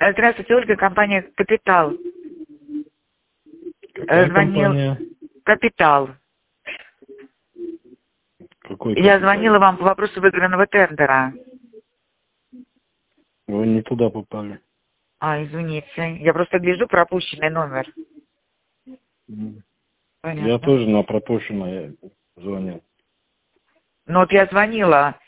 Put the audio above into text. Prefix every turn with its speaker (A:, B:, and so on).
A: Здравствуйте, Ольга, компания «Капитал».
B: Какая
A: Звонил
B: компания?
A: «Капитал».
B: Какой
A: Я
B: капитал?
A: звонила вам по вопросу выигранного тендера.
B: Вы не туда попали.
A: Извините. Я просто гляжу пропущенный номер.
B: Я
A: Понятно.
B: тоже на пропущенное звонил.
A: Ну вот я звонила.